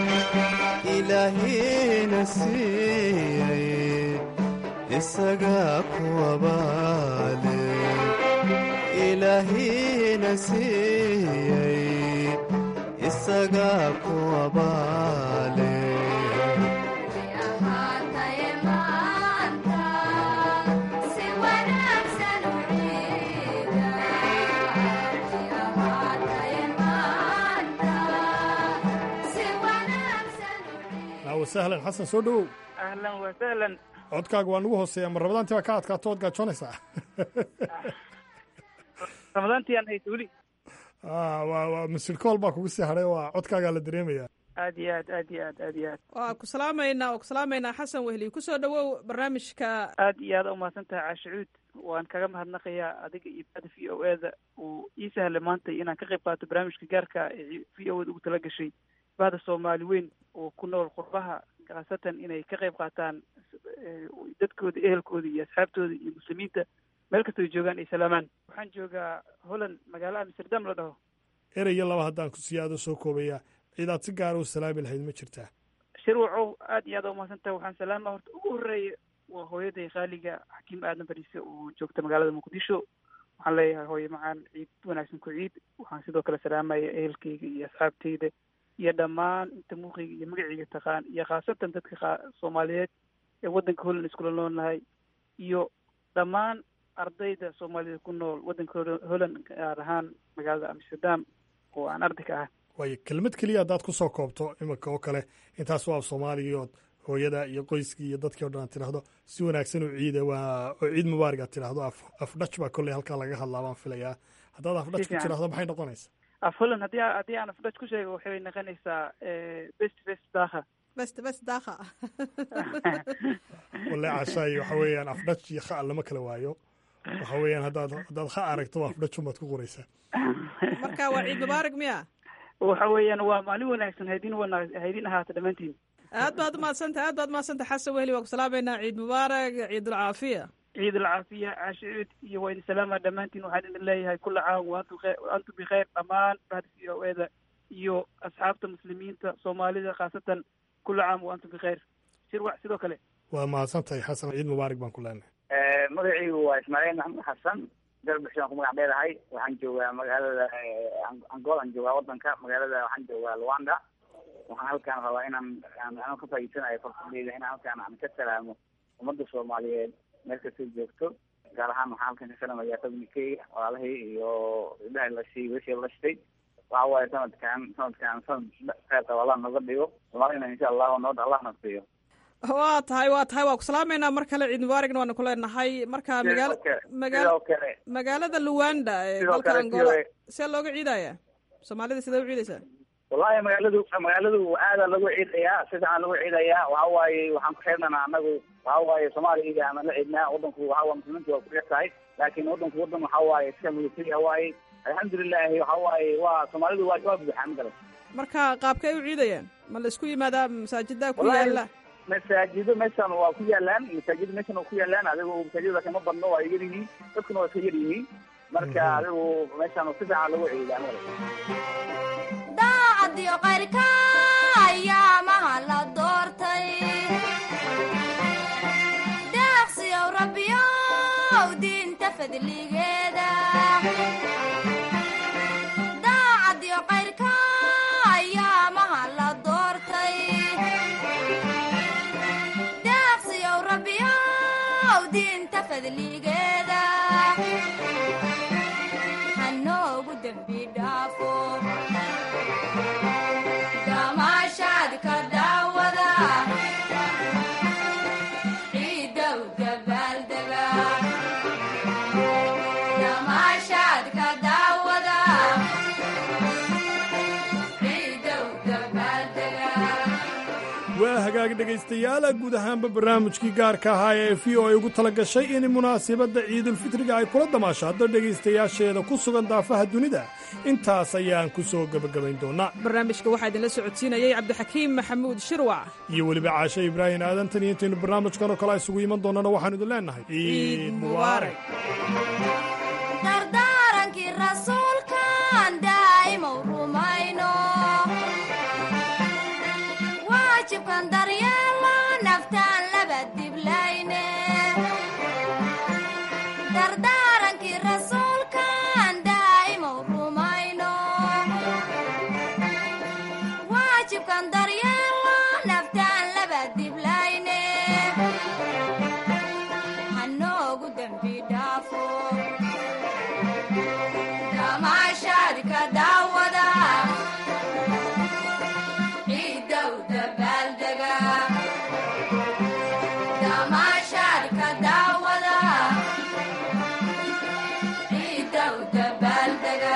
ilaahayna siiyey isagaa ku abaale ilaahayna siiyey isagaa ku abaale sahlan xasan soo dhowow. ahlan wa sahlan. codkaaga waa nagu hooseeya ma ramadaantii baa ka adkaato ood gaajoonaysaa. ramadaantii aan hayso weli. waa waa misilkool baa kugu sii hadhay waa codkaagaa la dareemayaa. aad iyo aad aad iyo aad aad iyo aad. waa ku salaamaynaa oo ku salaamaynaa xasan wehli kusoo dhawow barnaamijka. aad iyo aad umahadsan tahay caashicuud waan kaga mahadnaqayaa adiga iyo bada v o e da uu ii sahlay maanta inaan ka qayb qaato barnaamijka gaarka ee v o e da ugu tala gashay bahda soomaali weyn oo ku nool qurbaha khaasatan inay ka qayb qaataan dadkooda ehelkooda iyo asxaabtooda iyo muslimiinta meel kastoo joogaan ay salaamaan. waxaan joogaa holland magaalo amsterdam la dhaho. erayo laba haddaan ku siyaado soo koobaya ciidaad si gaara u salaami lahayd ma jirtaa? shirwacow aad iyo aad umahadsantaha. waxaan salaama horta ugu horreeya waa hooyaday qaaliga xakiim aadan bariise oo joogta magaalada muqdisho. waxaan leeyahay hooye macaan ciid wanaagsan ku ciid. waxaan sidoo kale salaamaya ehelkayga iyo asxaabtayda iyo dhammaan inta muuqayga iyo magacayga taqaan iyo khaasatan dadka soomaaliyeed ee waddanka holland iskula noolnahay iyo dhammaan ardayda soomaalida ku nool waddanka holland gaar ahaan magaalada amsterdam oo aan arday ka ah. waayo kelmad keliya haddaad kusoo koobto iminka oo kale intaas waa soomaaliyood hooyada iyo qoyskii iyo dadkii o dhan aad tidhaahdo si wanaagsan oo ciida waa oo ciid mubaarig aad tidhaahdo af afdhaj baa kolley halkaa laga hadlaa baan filayaa. haddaad afdhaj ku tidhaahdo maxay noqonaysaa? af holland haddii haddii aan afdhaj ku sheego waxay noqonaysaa best best daakha. best best daakha. walle cashaay waxa weeyaan afdhaj iyo kha lama kala waayo. waxa weeyaan haddaad haddaad kha aragto waa afdhaj umaad ku qoraysaa. marka waa ciid mubaarig miya? waxa weeyaan waa maalin wanaagsan haydin wanaag haydin ahaata dhammaantiin. aad baad umahadsantaha aad baad umahadsantaha xasan wehli waa ku salaamaynaa ciid mubaarak ciid alcaafiya. ciid alcaafiya caashicuud iyo waa idin salaama dhammaantiin. waxaan idin leeyahay kula caam waantum antum bikhayr dhammaan bahda v o e da iyo asxaabta muslimiinta soomaalida khaasatan kula caam waantum bikhayr. shirwac sidoo kale. waa mahadsantahay xasan ciid mubaarak baan ku leenahay. magacaygu waa ismaaciil maxamed xasan dalbixi aan ku magac dheerahay. waxaan joogaa magaalada angolan joogaa wadanka magaalada waxaan joogaa luanda. waxaan halkaan rabaa inaan aan ka faa'iidsanayo fursadeyda inaan halkaan aan ka salaamo ummadda soomaaliyeed meel kastoo joogto gaar ahaan waxaan halkan ka salamayaa familkeyga walaalahay iyo ilahay lashay weshii lashtay. waxa waaye sanadkan sanadkan sanad kheyrta wallah noga dhigo soomaalina insha allahu nood allah nafsiyo. waa tahay waa tahay waa ku salaamaynaa mar kale ciid mubaarigna waana ku leenahay. marka magaala magaala magaalada luanda ee dalka angola see looga ciidaya soomaalida sidee u ciidaysaa? wallahi magaaladu magaaladu aada lagu ciidayaa sidaan lagu ciidayaa waxa waaye waxaan ku xirnanaa anagu waxa waaye soomaaliya aan la ciidnaa wadanku waxa waa muslimiintu waa ku yartahay laakiin wadanku wadan waxa waaye iska mudasiya waaye alxamdulilahi waxa waaye waa soomaalidu waa waa buuxaa ma garan. marka qaabkay u ciidayaan ma la isku yimaadaa masaajida ku yaala? masaajido meeshan waa ku yaalaan masaajido meeshan waa ku yaalaan adigu masaajidada kama badno waa yar yihiin dadkuna waa ka yar yihiin marka adigu meeshan si fiican lagu ciidaa daacadiyo qayrka ayaamaha la doortay deeqsiyow rabbiyow diinta fadligeeda daacadiyo qayrka ayaamaha la doortay deeqsiyow rabbiyow diinta fadligeeda hagaag dhegaystayaal guud ahaanba barnaamijkii gaarka ahaa ee v o a ugu tala gashay in munaasabadda ciidulfitriga ay kula damaashaado dhegaystayaasheeda ku sugan daafaha dunida intaas ayaan ku soo gebagabayn doonnaa barnaamijka waxaa idinla socodsiinayey cabdixakiim maxamuud shirwac iyo weliba caashe ibraahin aadantan iyo intaynu barnaamijkan oo kale isugu iman doonnana waxaanu idin leennahay ciid mubaarak dardaarankii rasuulkan daa'imow rumayno waajibkan daryeelo naftaan laba diblayne dardaarankii rasuulkan daa'imow rumayno waajibkan daryeelo naftaan laba diblayne hanoogu dembi dhaafo damaashaadka daawada ciidow dabaaldega damaashaadka daawada ciidow dabaaldega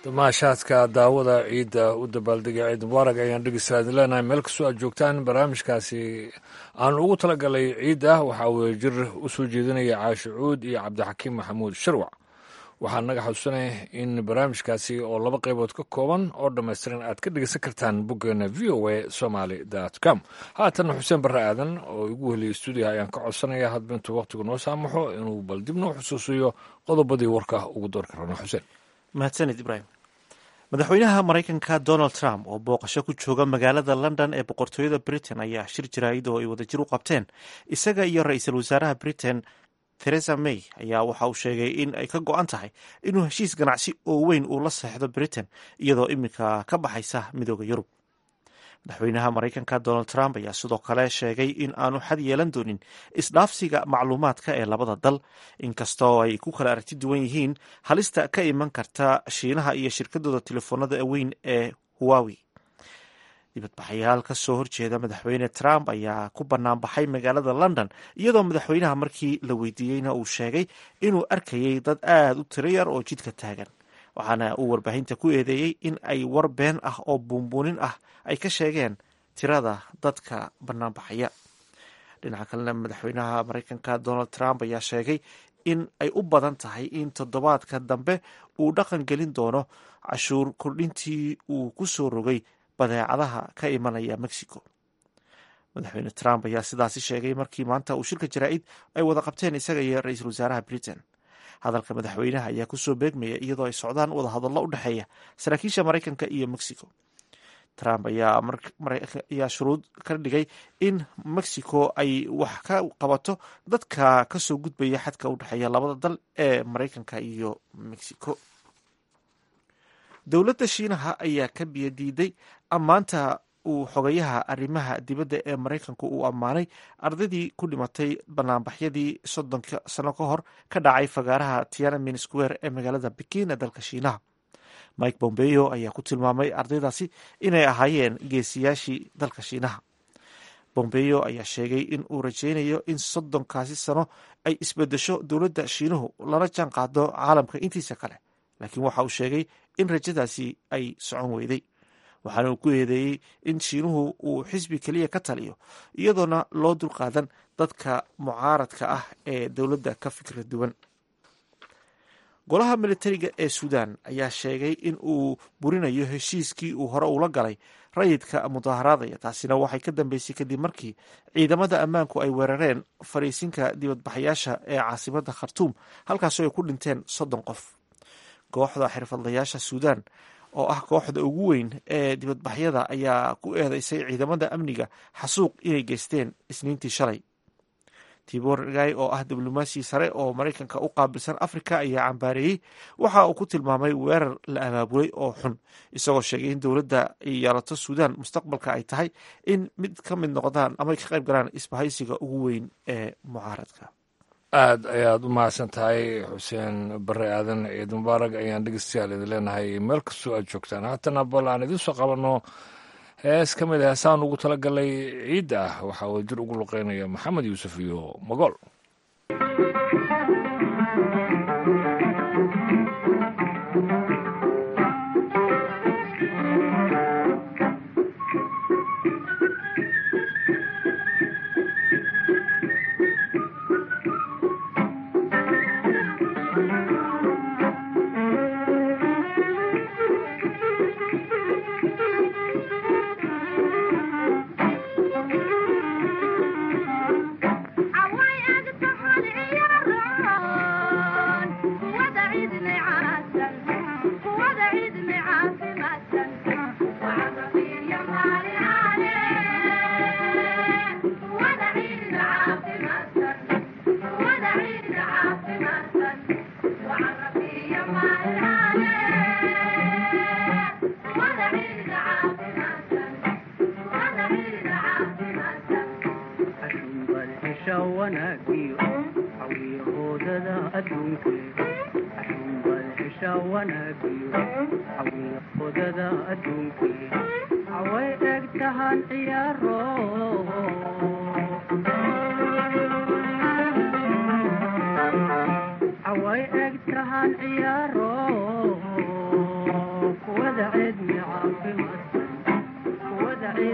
damaashaadka daawada ciidda u dabaaldega ciid mubaarak ayaan dhegeystayaal idin leenahay meel kastoo aad joogtaan. barnaamijkaasi aan ugu talagalay ciidda waxaa weye jir u soo jeedinaya caashi cuud iyo cabdixakiim maxamuud sharwac. waxaan naga xusuusanay in barnaamijkaasi oo laba qaybood ka kooban oo dhammaystiran aad ka dhegeysan kartaan boggeena v o a somaly dot com. haatan xuseen barre aadan oo igu heliyay stuudiyaha ayaan ka codsanaya hadba intuu wakhtigu noo saamaxo inuu bal dib noo xusuusiyo qodobadii warka ugu doorka rabna. xuseen mahadsanid ibraahim. madaxweynaha maraykanka donald trump oo booqasho ku jooga magaalada london ee boqortooyada britain ayaa shir jaraa'id oo ay wadajir u qabteen isaga iyo ra-iisul wasaaraha britain theresa may ayaa waxa uu sheegay in ay ka go-an tahay inuu heshiis ganacsi oo weyn uu la seexdo britain iyadoo iminka ka baxaysa midooda yurub. madaxweynaha maraykanka donald trump ayaa sidoo kale sheegay in aanu xad yeelan doonin isdhaafsiga macluumaadka ee labada dal inkastoo ay ku kala aragti duwan yihiin halista ka iman karta shiinaha iyo shirkadooda telefoonada weyn ee huwawi. dibadbaxayaal ka soo horjeeda madaxweyne trump ayaa ku banaanbaxay magaalada london iyadoo madaxweynaha markii la weydiiyeyna uu sheegay inuu arkayay dad aada u tiro yar oo jidka taagan, waxaana uu warbaahinta ku eedeeyey in ay war been ah oo buunbuunin ah ay ka sheegeen tirada dadka banaanbaxaya. dhinaca kalena madaxweynaha maraykanka donald trump ayaa sheegay in ay u badan tahay in toddobaadka dambe uu dhaqan gelin doono cashuur kordhintii uu ku soo rogay badeecadaha ka imanaya mexico. madaxweyne trump ayaa sidaasi sheegay markii maanta uu shirka jaraa'id ay wada qabteen isaga iyo ra-iisul wasaaraha britain. hadalka madaxweynaha ayaa kusoo beegmaya iyadoo ay socdaan wada hadallo u dhexeeya saraakiisha maraykanka iyo mexico. trump ayaa shuruud ka dhigay in mexico ay wax ka qabato dadka kasoo gudbaya xadka u dhexeeya labada dal ee maraykanka iyo mexico. dowladda shiinaha ayaa ka biyadiiday ammaanta uu xogayaha arrimaha dibadda ee maraykanku uu ammaanay ardaydii ku dhimatay banaanbaxyadii soddonka sano ka hor ka dhacay fagaaraha tiananmen square ee magaalada bekin ee dalka shiinaha. mike pompeo ayaa ku tilmaamay ardaydaasi inay ahaayeen geesiyaashii dalka shiinaha. pompeo ayaa sheegay in uu rajeynayo in soddonkaasi sano ay isbedesho dowladda shiinuhu lana jaan qaado caalamka intiisa kale, laakiin waxa uu sheegay in rajadaasi ay socon weyday. waxaana uu ku eedeeyey in shiinuhu uu xisbi keliya ka taliyo iyadoona loo dulqaadan dadka mucaaradka ah ee dowladda ka fikra duwan. golaha militariga ee suudan ayaa sheegay in uu burinayo heshiiskii uu hore ula galay rayidka mudaharaadaya. taasina waxay ka dambeysay kadib markii ciidamada ammaanku ay weerareen fariisinka dibadbaxayaasha ee caasimada khartuum, halkaasoo ay ku dhinteen soddon qof. kooxda xirfadlayaasha suudan oo ah kooxda ugu weyn ee dibadbaxyada ayaa ku eedeysay ciidamada amniga xasuuq inay geysteen isniintii shalay. tibor gay oo ah diblomaasi sare oo maraykanka u qaabilsan afrika ayaa cambaareeyey waxa uu ku tilmaamay weerar la abaabulay oo xun, isagoo sheegay in dowladda ay yeelato suudan mustaqbalka ay tahay in mid ka mid noqdaan ama ay ka qayb galaan isbahaysiga ugu weyn ee mucaaradka. aad ayaad u mahadsan tahay xuseen bare aadan. ciid mubaarak ayaan dhegeystayaal idin leenahay meel kastoo aad joogtaan. haatana bal aan idiin soo qabanno hees ka mid a heesaan ugu talagalay ciidda ah waxaa uu jir ugu luqeynaya maxamed yuusuf iyo magool. away egtahan ciyaaro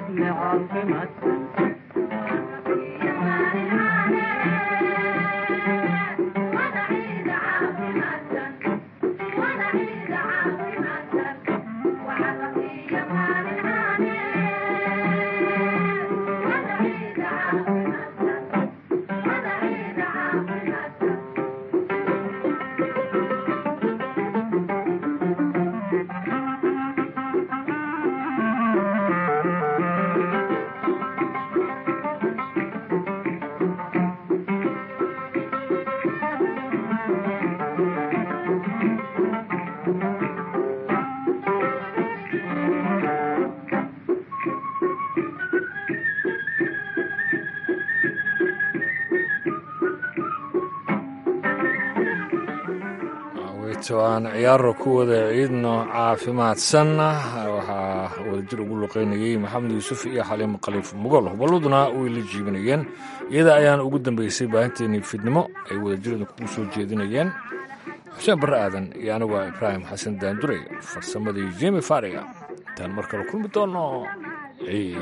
aan ciyaaro ku wada ciidno caafimaadsan waxaa wadajir ugu luqeynayey maxamed yuusuf iyo xaliimo khaliif mugol huballaduna way la jiibinayeen iyada ayaan ugu dambeysay baahinteenii fidnimo ay wadajirada kugu soo jeedinayeen xuseen barre aadan iyo aniguo ibraahim xasan daandurey farsamadii jemi fariga intaan mar kale kulmi doono ciid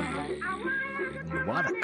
mubaarak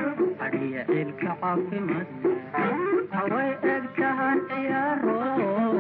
haway egtahan ciyaaro